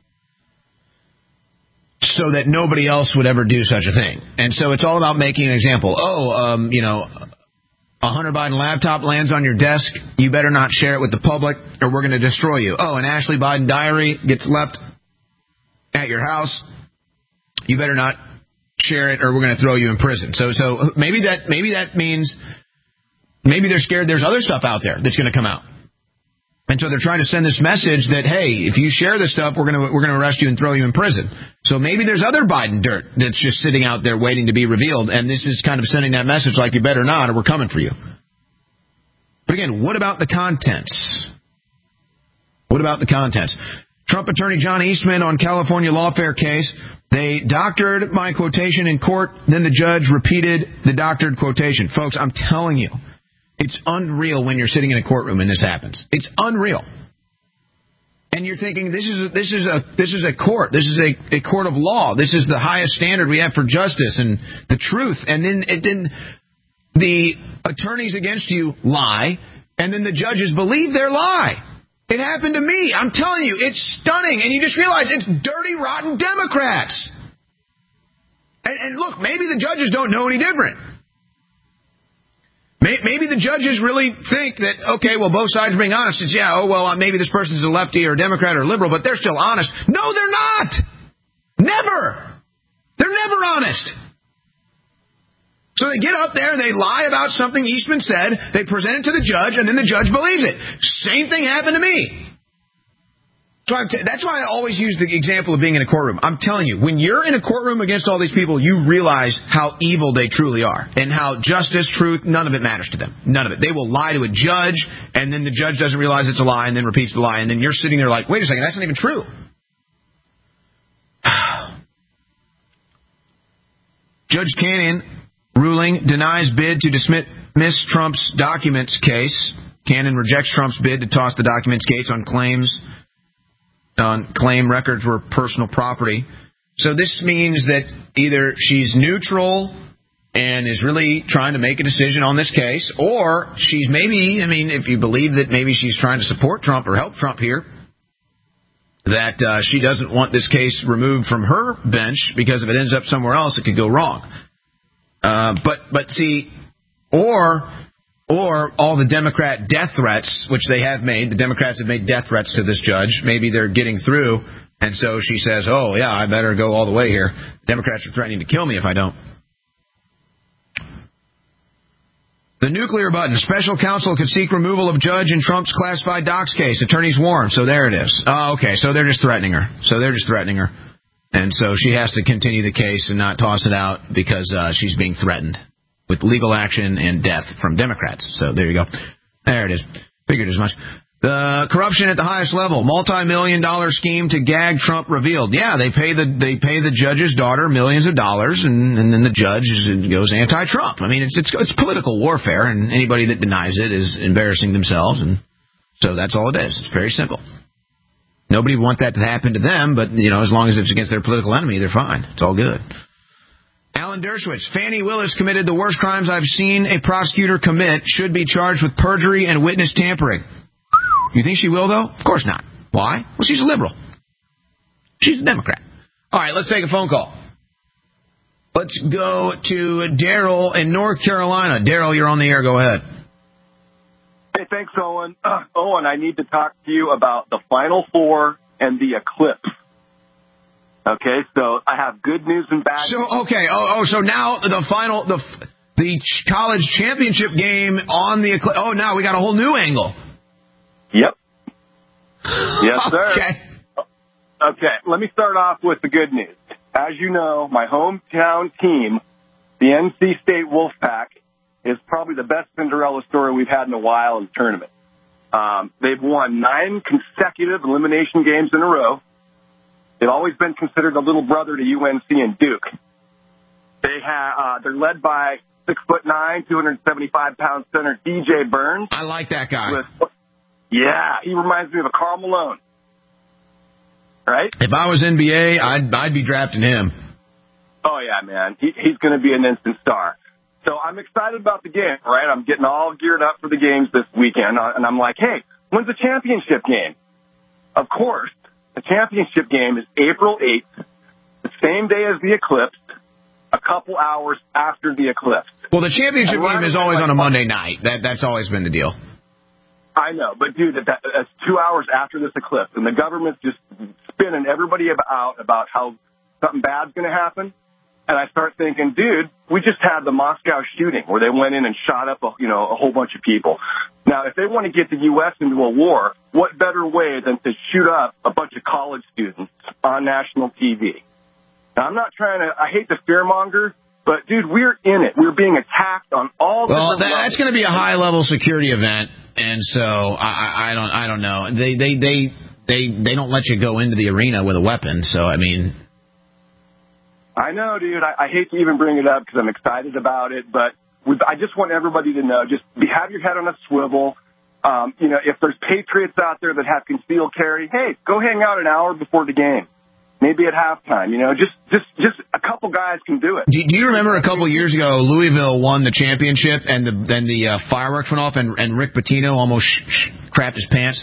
so that nobody else would ever do such a thing. And so it's all about making an example. Oh, um, you know, a Hunter Biden laptop lands on your desk. You better not share it with the public or we're going to destroy you. Oh, an Ashley Biden diary gets left at your house. You better not share it or we're going to throw you in prison. So so maybe that maybe that means maybe they're scared there's other stuff out there that's going to come out. And so they're trying to send this message that, hey, if you share this stuff, we're going to we're going to arrest you and throw you in prison. So maybe there's other Biden dirt that's just sitting out there waiting to be revealed, and this is kind of sending that message like you better not or we're coming for you. But again, what about the contents? What about the contents? Trump attorney John Eastman on California lawfare case, they doctored my quotation in court, then the judge repeated the doctored quotation. Folks, I'm telling you, it's unreal when you're sitting in a courtroom and this happens. It's unreal. And you're thinking, this is a, this is a this is a court. This is a, a court of law. This is the highest standard we have for justice and the truth. And then it then the attorneys against you lie, and then the judges believe their lie. It happened to me. I'm telling you, it's stunning. And you just realize it's dirty, rotten Democrats. And, and look, maybe the judges don't know any different. Maybe the judges really think that, okay, well, both sides are being honest. It's, yeah, oh, well, maybe this person's a lefty or a Democrat or a liberal, but they're still honest. No, they're not. Never. They're never honest. So they get up there and they lie about something Eastman said. They present it to the judge, and then the judge believes it. Same thing happened to me. So I'm t- that's why I always use the example of being in a courtroom. I'm telling you, when you're in a courtroom against all these people, you realize how evil they truly are and how justice, truth, none of it matters to them. None of it. They will lie to a judge, and then the judge doesn't realize it's a lie and then repeats the lie, and then you're sitting there like, wait a second, that's not even true. Judge Cannon ruling denies bid to dismiss Trump's documents case. Cannon rejects Trump's bid to toss the documents case on claims on claim records were personal property. So this means that either she's neutral and is really trying to make a decision on this case, or she's maybe, I mean, if you believe that maybe she's trying to support Trump or help Trump here, that uh, she doesn't want this case removed from her bench because if it ends up somewhere else, it could go wrong. Uh, but, but see, or... Or all the Democrat death threats, which they have made. The Democrats have made death threats to this judge. Maybe they're getting through, and so she says, oh, yeah, I better go all the way here. Democrats are threatening to kill me if I don't. The nuclear button. Special counsel could seek removal of judge in Trump's classified docs case. Attorneys warn. So there it is. Oh, okay, so they're just threatening her. So they're just threatening her. And so she has to continue the case and not toss it out because uh, she's being threatened with legal action and death from Democrats. So there you go. There it is. Figured as much. The corruption at the highest level. Multi-million dollar scheme to gag Trump revealed. Yeah, they pay the they pay the judge's daughter millions of dollars, and, and then the judge goes anti-Trump. I mean, it's, it's it's political warfare, and anybody that denies it is embarrassing themselves. And so that's all it is. It's very simple. Nobody would want that to happen to them, but, you know, as long as it's against their political enemy, they're fine. It's all good. Alan Dershowitz, Fannie Willis committed the worst crimes I've seen a prosecutor commit, should be charged with perjury and witness tampering. You think she will, though? Of course not. Why? Well, she's a liberal. She's a Democrat. All right, let's take a phone call. Let's go to Daryl in North Carolina. Daryl, you're on the air. Go ahead.
Hey, Hey, thanks, Owen. Uh, Owen, I need to talk to you about the Final Four and the eclipse. Okay, so I have good news and bad
so,
news.
So, okay, oh, oh, so now the final, the the college championship game on the eclipse. Oh, now we got a whole new angle.
Yep. Yes, sir.
Okay.
Okay, let me start off with the good news. As you know, my hometown team, the N C State Wolfpack, is probably the best Cinderella story we've had in a while in the tournament. Um, they've won nine consecutive elimination games in a row. They've always been considered the little brother to U N C and Duke. They have, uh, they're led by six foot nine, two hundred seventy-five pound center D J Burns.
I like that guy.
With, yeah, he reminds me of a Karl Malone. Right?
If I was N B A, I'd I'd be drafting him.
Oh yeah, man, he, he's going to be an instant star. So I'm excited about the game. Right? I'm getting all geared up for the games this weekend, and I'm like, hey, when's the championship game? Of course. The championship game is April eighth, the same day as the eclipse, a couple hours after the eclipse.
Well, the championship game is always on a Monday night. That That's always been the deal.
I know, but, dude, that, that's two hours after this eclipse, and the government's just spinning everybody out about how something bad's going to happen. And I start thinking, dude, we just had the Moscow shooting where they went in and shot up, a, you know, a whole bunch of people. Now, if they want to get the U S into a war, what better way than to shoot up a bunch of college students on national T V? Now, I'm not trying to, I hate the fearmonger, but, dude, we're in it. We're being attacked on all
well,
different
that, that's going to be a high-level security event, and so I, I don't I don't know. They, they, they, they, they don't let you go into the arena with a weapon, so, I mean...
I know, dude. I, I hate to even bring it up because I'm excited about it, but we, I just want everybody to know, just be, have your head on a swivel. Um, you know, if there's patriots out there that have concealed carry, hey, go hang out an hour before the game. Maybe at halftime, you know, just just just a couple guys can do it.
Do, do you remember a couple years ago, Louisville won the championship, and the, then the uh, fireworks went off, and, and Rick Pitino almost sh- sh- crapped his pants?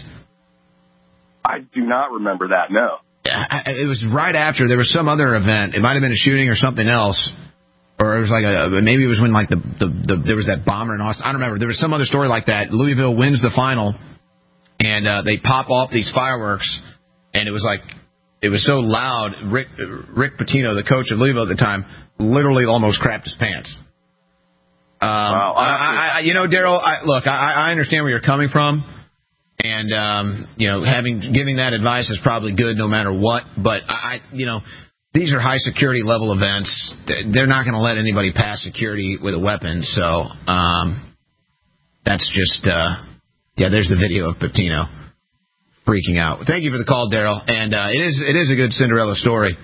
I do not remember that, no.
It was right after there was some other event. It might have been a shooting or something else, or it was like a maybe it was when like the, the, the there was that bomber in Austin. I don't remember. There was some other story like that. Louisville wins the final, and uh, they pop off these fireworks, and it was like it was so loud. Rick Rick Pitino, the coach of Louisville at the time, literally almost crapped his pants. Um, wow. I, I, you know, Daryl. Look, I, I understand where you're coming from. And, um, you know, having giving that advice is probably good no matter what. But, I, you know, these are high-security level events. They're not going to let anybody pass security with a weapon. So um, that's just, uh, yeah, there's the video of Pitino freaking out. Thank you for the call, Daryl. And uh, it is it is a good Cinderella story.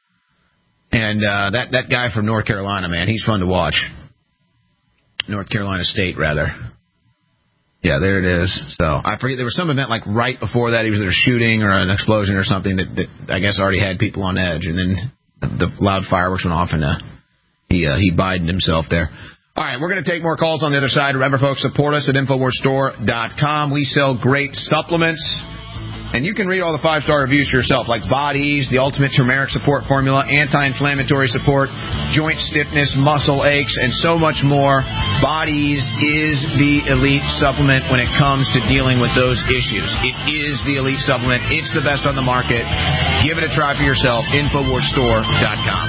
And uh, that, that guy from North Carolina, man, he's fun to watch. North Carolina State, rather. Yeah, there it is. So I forget, there was some event like right before that. He was either shooting or an explosion or something that, that I guess already had people on edge, and then the, the loud fireworks went off, and uh, he uh, he Bidened himself there. All right, we're going to take more calls on the other side. Remember, folks, support us at Infowars Store dot com. We sell great supplements. And you can read all the five-star reviews for yourself, like Bodies, the Ultimate Turmeric Support Formula, Anti-Inflammatory Support, Joint Stiffness, Muscle Aches, and so much more. Bodies is the elite supplement when it comes to dealing with those issues. It is the elite supplement. It's the best on the market. Give it a try for yourself. Infowars Store dot com.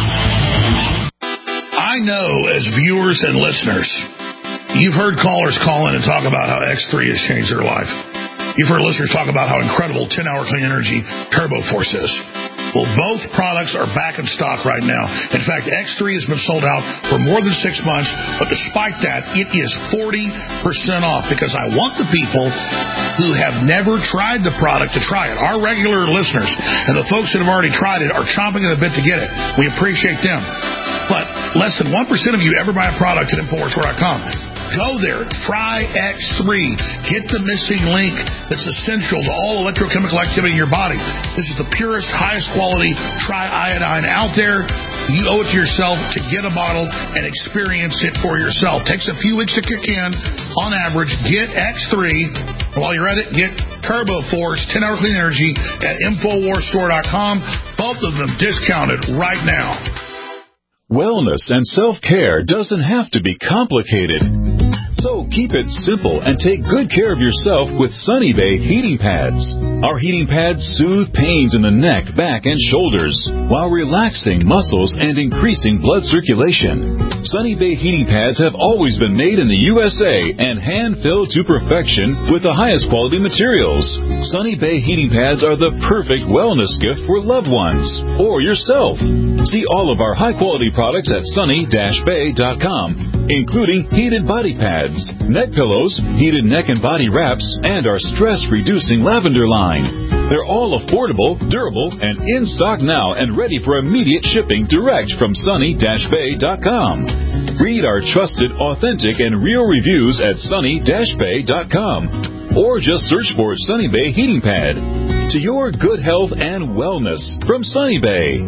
I know as viewers and listeners, you've heard callers call in and talk about how X three has changed their life. You've heard listeners talk about how incredible ten-hour clean energy Turbo Force is. Well, both products are back in stock right now. In fact, X three has been sold out for more than six months, but despite that, it is forty percent off because I want the people who have never tried the product to try it. Our regular listeners and the folks that have already tried it are chomping at the bit to get it. We appreciate them. But less than one percent of you ever buy a product at Infowars Store dot com. Go there. Try X three. Get the missing link that's essential to all electrochemical activity in your body. This is the purest, highest quality triiodine out there. You owe it to yourself to get a bottle and experience it for yourself. Takes a few weeks to kick in. On average, get X three. While you're at it, get Turbo Force ten-hour clean energy at Infowars Store dot com. Both of them discounted right now.
Wellness and self-care doesn't have to be complicated. So keep it simple and take good care of yourself with Sunny Bay heating pads. Our heating pads soothe pains in the neck, back, and shoulders while relaxing muscles and increasing blood circulation. Sunny Bay heating pads have always been made in the U S A and hand-filled to perfection with the highest quality materials. Sunny Bay heating pads are the perfect wellness gift for loved ones or yourself. See all of our high-quality products at sunny dash bay dot com, including heated body pads, neck pillows, heated neck and body wraps, and our stress-reducing lavender line. They're all affordable, durable, and in stock now and ready for immediate shipping direct from sunny dash bay dot com. Read our trusted, authentic, and real reviews at sunny dash bay dot com or just search for Sunny Bay Heating Pad. To your good health and wellness from Sunny Bay.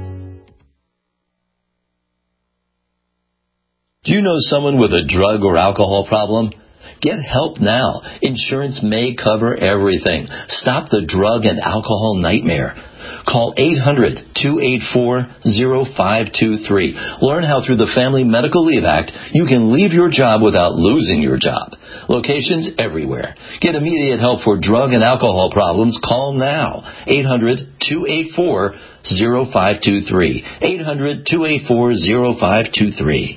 Do you know someone with a drug or alcohol problem? Get help now. Insurance may cover everything. Stop the drug and alcohol nightmare. Call eight hundred, two eight four, zero five two three. Learn how through the Family Medical Leave Act you can leave your job without losing your job. Locations everywhere. Get immediate help for drug and alcohol problems. Call now. eight hundred, two eight four, zero five two three. eight hundred, two eight four, zero five two three.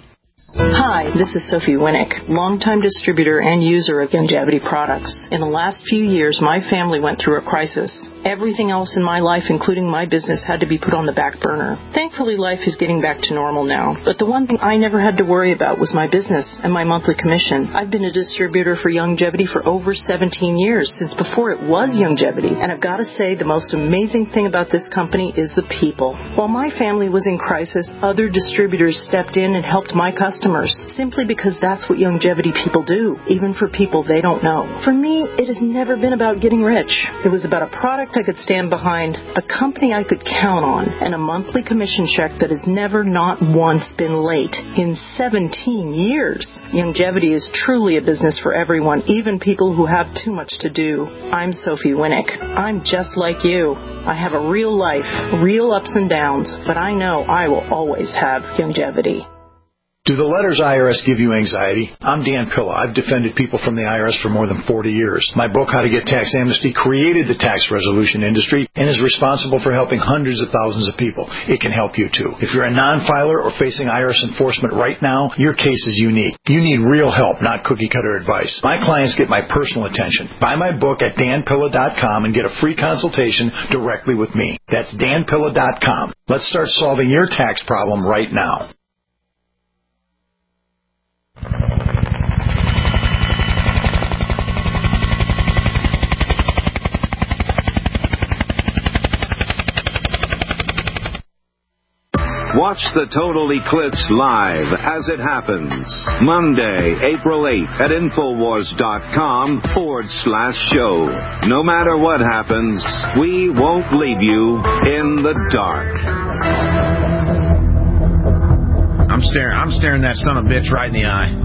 Hi, this is Sophie Winnick, longtime distributor and user of Youngevity products. In the last few years, my family went through a crisis. Everything else in my life, including my business, had to be put on the back burner. Thankfully, life is getting back to normal now. But the one thing I never had to worry about was my business and my monthly commission. I've been a distributor for Youngevity for over seventeen years, since before it was Youngevity. And I've got to say, the most amazing thing about this company is the people. While my family was in crisis, other distributors stepped in and helped my customers, simply because that's what Youngevity people do, even for people they don't know. For me, it has never been about getting rich. It was about a product I could stand behind, a company I could count on, and a monthly commission check that has never not once been late in seventeen years. Youngevity is truly a business for everyone, even people who have too much to do. I'm Sophie Winnick. I'm just like you. I have a real life, real ups and downs, but I know I will always have Youngevity.
Do the letters I R S give you anxiety? I'm Dan Pilla. I've defended people from the I R S for more than forty years. My book, How to Get Tax Amnesty, created the tax resolution industry and is responsible for helping hundreds of thousands of people. It can help you, too. If you're a non-filer or facing I R S enforcement right now, your case is unique. You need real help, not cookie-cutter advice. My clients get my personal attention. Buy my book at dan pilla dot com and get a free consultation directly with me. That's dan pilla dot com. Let's start solving your tax problem right now.
Watch the total eclipse live as it happens. Monday, April eighth at Infowars.com forward slash show. No matter what happens, we won't leave you in the dark.
I'm staring, I'm staring that son of a bitch right in the eye.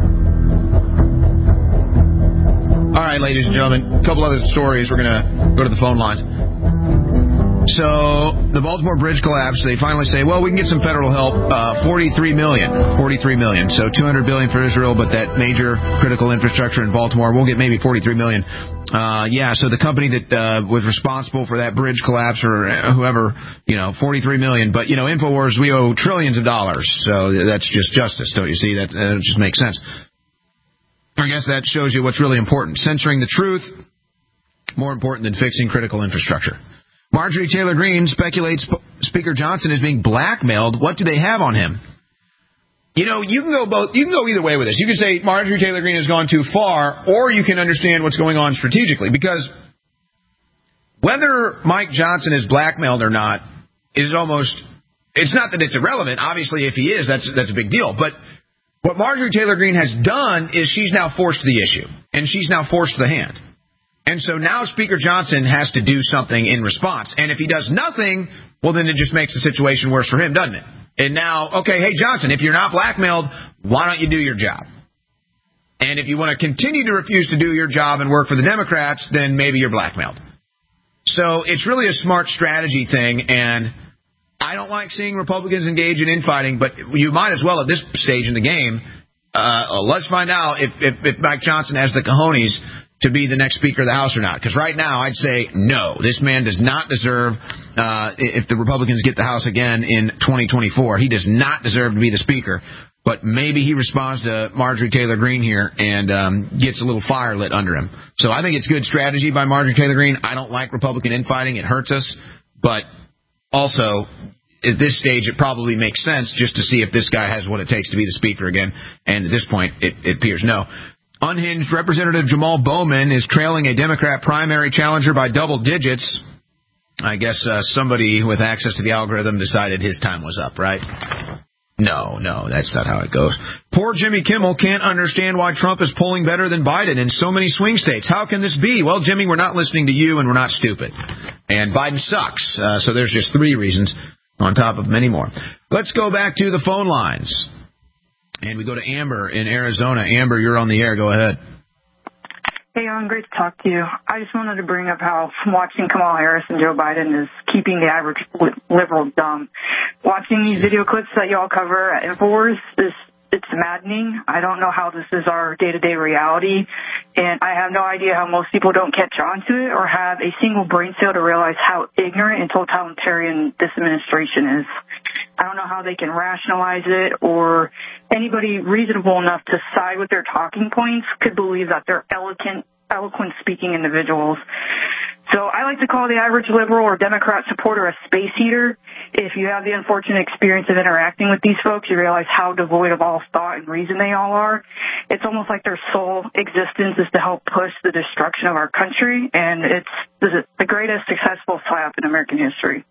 All right, ladies and gentlemen, a couple other stories. We're going to go to the phone lines. So the Baltimore bridge collapse, they finally say, well, we can get some federal help, uh, forty-three million dollars. forty-three million dollars. So two hundred billion dollars for Israel, but that major critical infrastructure in Baltimore, we'll get maybe forty-three million dollars. Uh, yeah, so the company that uh, was responsible for that bridge collapse or whoever, you know, forty-three million dollars. But, you know, InfoWars, we owe trillions of dollars. So that's just justice, don't you see? That uh, just makes sense. I guess that shows you what's really important. Censoring the truth, more important than fixing critical infrastructure. Marjorie Taylor Greene speculates Speaker Johnson is being blackmailed. What do they have on him? You know, you can go both. You can go either way with this. You can say Marjorie Taylor Greene has gone too far, or you can understand what's going on strategically. Because whether Mike Johnson is blackmailed or not is almost. It's not that it's irrelevant. Obviously, if he is, that's that's a big deal. But what Marjorie Taylor Greene has done is she's now forced the issue, and she's now forced the hand. And so now Speaker Johnson has to do something in response. And if he does nothing, well, then it just makes the situation worse for him, doesn't it? And now, okay, hey, Johnson, if you're not blackmailed, why don't you do your job? And if you want to continue to refuse to do your job and work for the Democrats, then maybe you're blackmailed. So it's really a smart strategy thing, and I don't like seeing Republicans engage in infighting, but you might as well at this stage in the game uh, let's find out if, if, if Mike Johnson has the cojones to be the next Speaker of the House or not. Because right now, I'd say no. This man does not deserve, uh, if the Republicans get the House again in twenty twenty-four, he does not deserve to be the Speaker. But maybe he responds to Marjorie Taylor Greene here and um, gets a little fire lit under him. So I think it's good strategy by Marjorie Taylor Greene. I don't like Republican infighting. It hurts us. But also, at this stage, it probably makes sense just to see if this guy has what it takes to be the Speaker again. And at this point, it, it appears no. Unhinged Representative Jamal Bowman is trailing a Democrat primary challenger by double digits. I guess uh, somebody with access to the algorithm decided his time was up, right? No, no, that's not how it goes. Poor Jimmy Kimmel can't understand why Trump is polling better than Biden in so many swing states. How can this be? Well, Jimmy, we're not listening to you and we're not stupid. And Biden sucks. Uh, so there's just three reasons on top of many more. Let's go back to the phone lines. And we go to Amber in Arizona. Amber, you're on the air. Go ahead.
Hey, Alan, great to talk to you. I just wanted to bring up how watching Kamala Harris and Joe Biden is keeping the average liberal dumb. Watching these video clips that y'all cover at InfoWars is it's maddening. I don't know how this is our day-to-day reality, and I have no idea how most people don't catch on to it or have a single brain cell to realize how ignorant and totalitarian this administration is. I don't know how they can rationalize it, or anybody reasonable enough to side with their talking points could believe that they're eloquent, eloquent speaking individuals. So I like to call the average liberal or Democrat supporter a space heater. If you have the unfortunate experience of interacting with these folks, you realize how devoid of all thought and reason they all are. It's almost like their sole existence is to help push the destruction of our country, and it's the greatest successful flap in American history.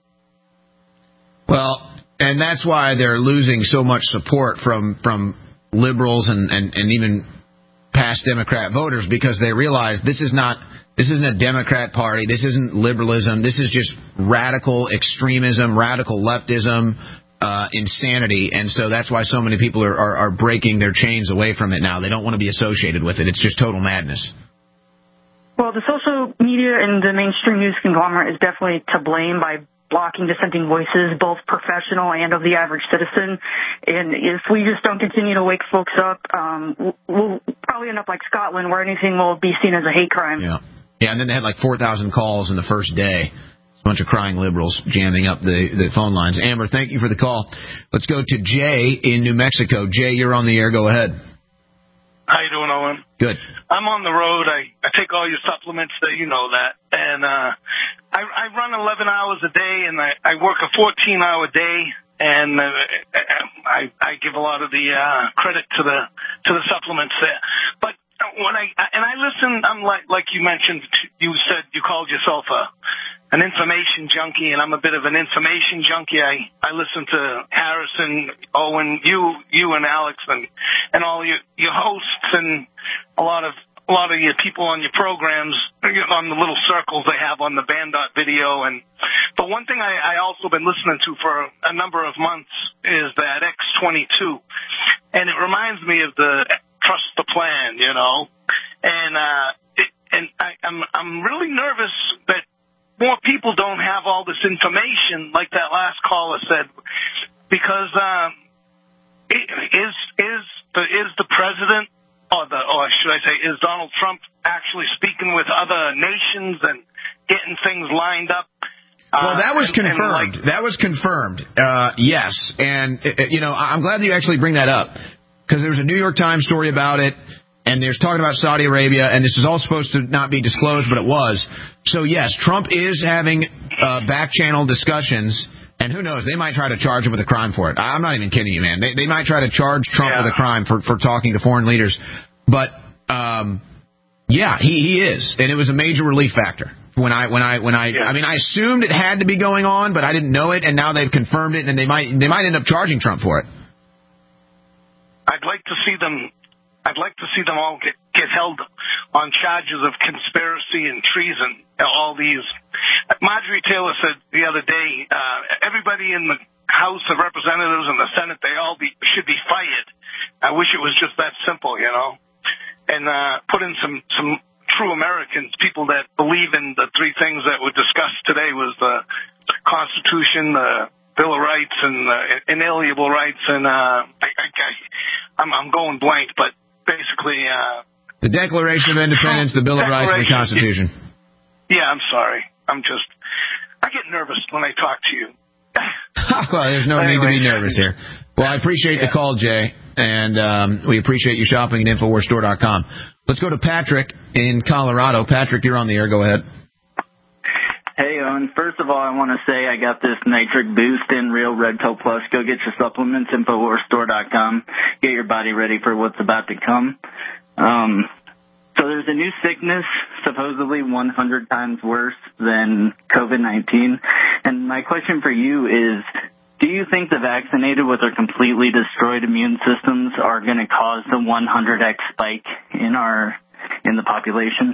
Well, and that's why they're losing so much support from from liberals and, and, and even past Democrat voters, because they realize this is not this isn't a Democrat party, this isn't liberalism, this is just radical extremism, radical leftism, uh, insanity, and so that's why so many people are, are, are breaking their chains away from it now. They don't want to be associated with it. It's just total madness.
Well, the social media and the mainstream news conglomerate is definitely to blame by blocking dissenting voices, both professional and of the average citizen. And if we just don't continue to wake folks up, um, we'll probably end up like Scotland, where anything will be seen as a hate crime.
Yeah, yeah. And then they had like four thousand calls in the first day. A bunch of crying liberals jamming up the, the phone lines. Amber, thank you for the call. Let's go to Jay in New Mexico. Jay, you're on the air. Go ahead.
How you doing, Owen?
Good.
I'm on the road. I, I take all your supplements, that you know that. And uh, I, I run eleven hours a day, and I, I work a fourteen-hour day. And uh, I, I give a lot of the uh, credit to the to the supplements there. But when I and I listen, I'm like like you mentioned. You said you called yourself a an information junkie, and I'm a bit of an information junkie. I, I listen to Harrison, Owen, you you and Alex, and and all your your hosts, and a lot of a lot of your people on your programs, on the little circles they have on the Band dot video. And but one thing I, I also been listening to for a number of months is that X twenty-two, and it reminds me of the Trust the Plan, you know, and uh, it, and I, I'm I'm really nervous that more people don't have all this information, like that last caller said, because um, is is the is the president, or the or should I say, is Donald Trump actually speaking with other nations and getting things lined up?
Well, that was
uh, and,
confirmed.
and like,
that was confirmed. Uh, yes, and uh, you know, I'm glad that you actually bring that up, because there was a New York Times story about it. And there's talking about Saudi Arabia, and this is all supposed to not be disclosed, but it was. So, yes, Trump is having uh, back-channel discussions, and who knows, they might try to charge him with a crime for it. I'm not even kidding you, man. They, they might try to charge Trump yeah. with a crime for, for talking to foreign leaders. But, um, yeah, he, he is, and it was a major relief factor. When I, when I, when I, yeah. I mean, I assumed it had to be going on, but I didn't know it, and now they've confirmed it, and they might, they might end up charging Trump for it.
I'd like to see them... I'd like to see them all get, get held on charges of conspiracy and treason. All these. Marjorie Taylor said the other day, uh, everybody in the House of Representatives and the Senate, they all be, should be fired. I wish it was just that simple, you know. And uh, put in some, some true Americans, people that believe in the three things that were discussed today was the Constitution, the Bill of Rights, and uh, inalienable rights. And uh, I, I, I'm, I'm going blank, but basically, uh,
the Declaration of Independence, the Bill of Rights, and the Constitution.
Yeah, I'm sorry. I'm just, I get nervous when I talk to you.
Well, there's no
anyway.
need to be nervous here. Well, I appreciate yeah. the call, Jay, and um, we appreciate you shopping at Infowars Store dot com. Let's go to Patrick in Colorado. Patrick, you're on the air. Go ahead.
Hey, Owen. First of all, I want to say I got this Nitric Boost in Real Red Pill Plus. Go get your supplements, Infowars Store dot com. Get your body ready for what's about to come. Um, so there's a new sickness, supposedly one hundred times worse than COVID nineteen. And my question for you is, do you think the vaccinated with their completely destroyed immune systems are going to cause the one hundred x spike in our in the population?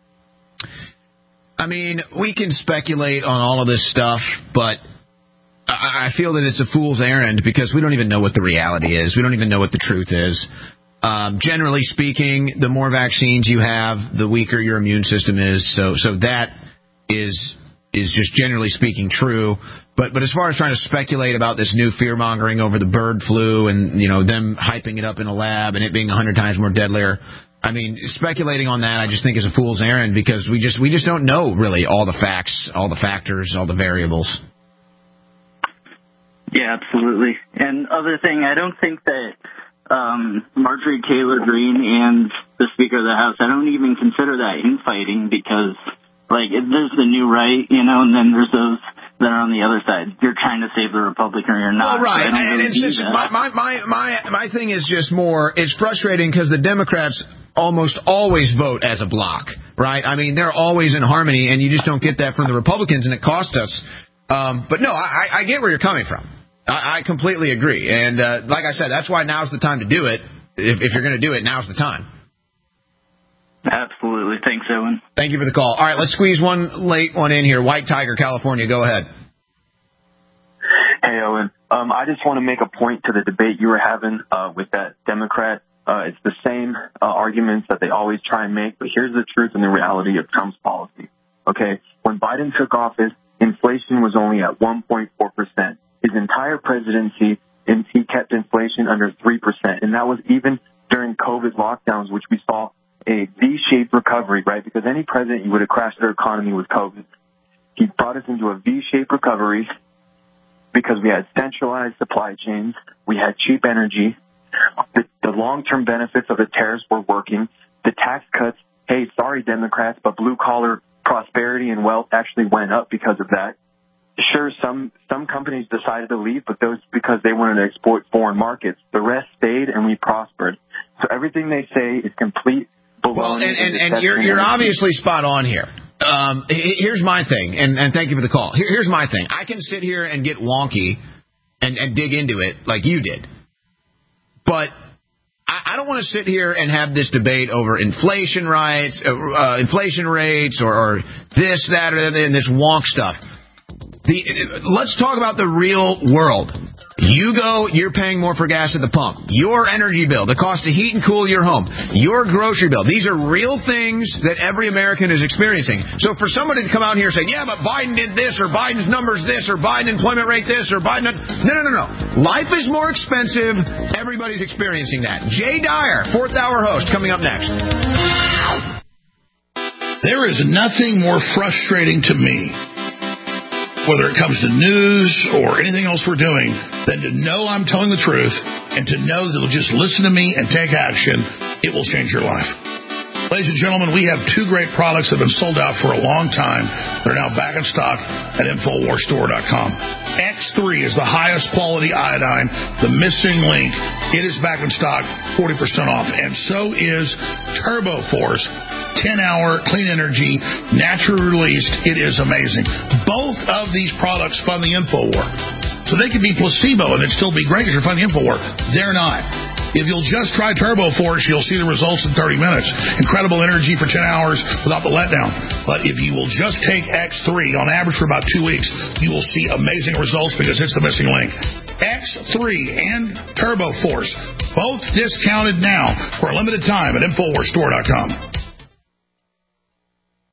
I mean, we can speculate on all of this stuff, but I feel that it's a fool's errand because we don't even know what the reality is. We don't even know what the truth is. Um, generally speaking, the more vaccines you have, the weaker your immune system is. So, so that is is just generally speaking true. But but as far as trying to speculate about this new fear mongering over the bird flu and you know them hyping it up in a lab and it being a hundred times more deadlier. I mean, speculating on that, I just think is a fool's errand because we just we just don't know really all the facts, all the factors, all the variables.
Yeah, absolutely. And other thing, I don't think that um, Marjorie Taylor Greene and the Speaker of the House, I don't even consider that infighting because, like, there's the new right, you know, and then there's those that are on the other side. You're trying to save the Republican or you're not.
Well, right.
So
and
really
it's just, my, my, my, my, my thing is just more, it's frustrating because the Democrats almost always vote as a block, right? I mean, they're always in harmony, and you just don't get that from the Republicans, and it costs us. Um, but, no, I, I get where you're coming from. I, I completely agree. And uh, like I said, that's why now's the time to do it. If, if you're going to do it, now's the time.
Absolutely. Thanks, Owen.
Thank you for the call. All right, let's squeeze one late one in here. White Tiger, California. Go ahead.
Hey, Owen. Um, I just want to make a point to the debate you were having uh, with that Democrat. Uh, it's the same uh, arguments that they always try and make, but here's the truth and the reality of Trump's policy. Okay, when Biden took office, inflation was only at one point four percent. His entire presidency, and he kept inflation under three percent, and that was even during COVID lockdowns, which we saw a V-shaped recovery, right? Because any president, you would have crashed their economy with COVID. He brought us into a V-shaped recovery because we had centralized supply chains, we had cheap energy, the, the long-term benefits of the tariffs were working, the tax cuts, hey, sorry, Democrats, but blue-collar prosperity and wealth actually went up because of that. Sure, some some companies decided to leave, but those because they wanted to exploit foreign markets. The rest stayed, and we prospered. So everything they say is complete baloney.
Well, and, and, and you're, you're obviously spot on here. Um, here's my thing, and, and thank you for the call. Here, here's my thing. I can sit here and get wonky and, and dig into it like you did. But I, I don't want to sit here and have this debate over inflation rights, uh, uh, inflation rates, or, or this, that, or that, and this wonk stuff. The, let's talk about the real world. You go, you're paying more for gas at the pump. Your energy bill, the cost to heat and cool your home, your grocery bill. These are real things that every American is experiencing. So for somebody to come out here and say, yeah, but Biden did this, or Biden's numbers this, or Biden employment rate this, or Biden... No, no, no, no. Life is more expensive. Everybody's experiencing that. Jay Dyer, fourth hour host, coming up next.
There is nothing more frustrating to me, whether it comes to news or anything else we're doing, than to know I'm telling the truth and to know that they'll just listen to me and take action. It will change your life. Ladies and gentlemen, we have two great products that have been sold out for a long time. They're now back in stock at Infowars Store dot com. X three is the highest quality iodine, the missing link. It is back in stock, forty percent off. And so is Turbo Force, ten hour clean energy, naturally released. It is amazing. Both of these products fund the InfoWar. So they could be placebo and it'd still be great because you're funding the InfoWar. They're not. If you'll just try Turbo Force, you'll see the results in thirty minutes. Incredible energy for ten hours without the letdown. But if you will just take X three on average for about two weeks, you will see amazing results because it's the missing link. X three and Turbo Force, both discounted now for a limited time at Infowars Store dot com.